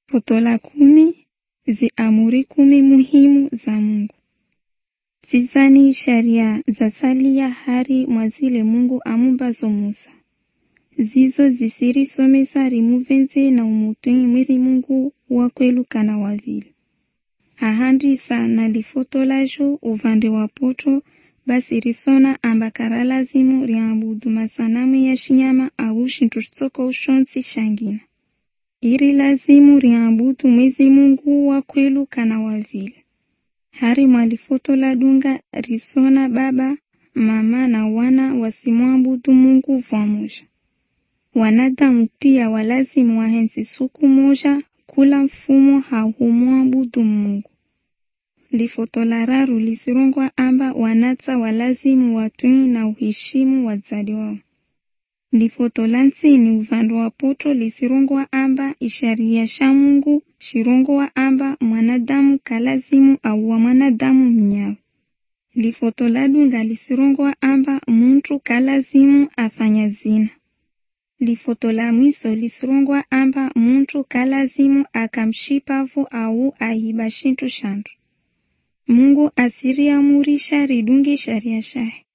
Foto la 10, zi amuri 10 muhimu za Mungu. Zizani sharia za salia hari mwazile Mungu amumbazo Musa. Zizo zisiri somesa rimuvenze na umutuni mwezi Mungu wakwelu kana wavile. Ahandi sana lifoto lajo uvande wapoto basi risona ambakara lazimu riambudu masanamu ya shinyama au shintutsoko ushonsi shangina. Iri lazimu riambudu mwezi Mungu wakwelu kana wavile. Hari mwalifoto la dunga risona baba, mama na wana wasimwambudu Mungu vamoja. Wanadamu pia walazimu wahensi suku moja kula mfumo haumwabudu Mungu. Lifoto la raru lisirongwa amba wanata walazimu watuni na uhishimu wazadi wao. Lifoto la nsini uvando wa poto lisirongwa amba isharia sha Mungu shirongwa amba mwanadamu kalazimu au wa mwanadamu mnyawe. Lifoto la dunga lisirongwa amba muntu kalazimu afanya zina. Lifoto la mwiso lisirongwa amba muntu kalazimu akamshipavu au ahiba shintu shantu. Mungu asiri amurisha ridungi sharia shahe.